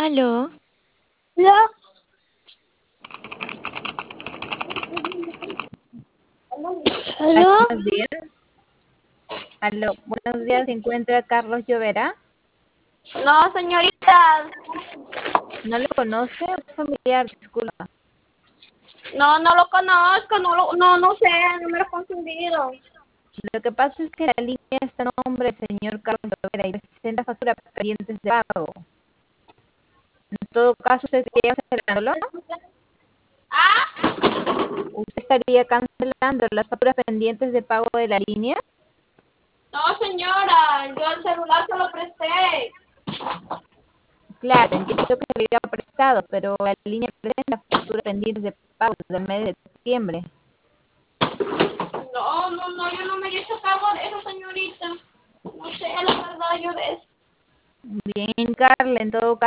Aló, ¿Ya? ¿Aló? Buenos días. Aló, buenos días. ¿Se encuentra Carlos Llovera? No, señorita. ¿No lo conoce? Es familiar, disculpa. No, no lo conozco, no sé, no me lo he confundido. Lo que pasa es que la línea está a nombre del señor Carlos Llovera y presenta factura pendientes de pago. En todo caso, ¿usted estaría cancelándolo? ¿Ah? ¿Usted estaría cancelando las facturas pendientes de pago de la línea? No, señora, yo el celular se lo presté. Claro, entiendo que se le había prestado, pero la línea presenta facturas pendientes de pago del mes de septiembre. No, yo no me he hecho cargo de eso, señorita. No sé la verdad yo de eso. Bien, Carla, en todo caso,